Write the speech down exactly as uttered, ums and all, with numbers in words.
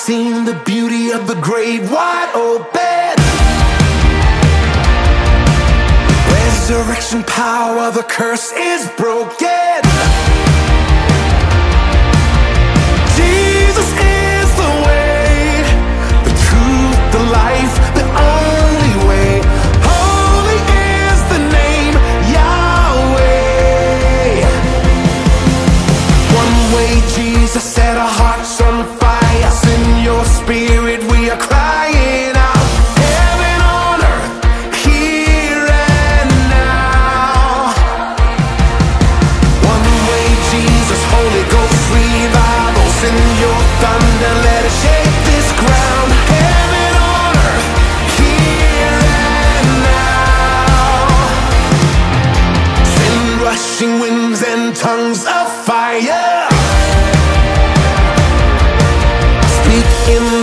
seen the beauty of the grave wide open. Resurrection power, the curse is broken. Jesus is the way, the truth, the life, the only way. Holy is the name, Yahweh. One way, Jesus set our hearts on fire. Send your spirit, we are crying out. Heaven on earth, here and now. One way, Jesus, Holy Ghost revival. Send your thunder, let it shake this ground. Heaven on earth, here and now. Send rushing winds and tongues of fire. Speak in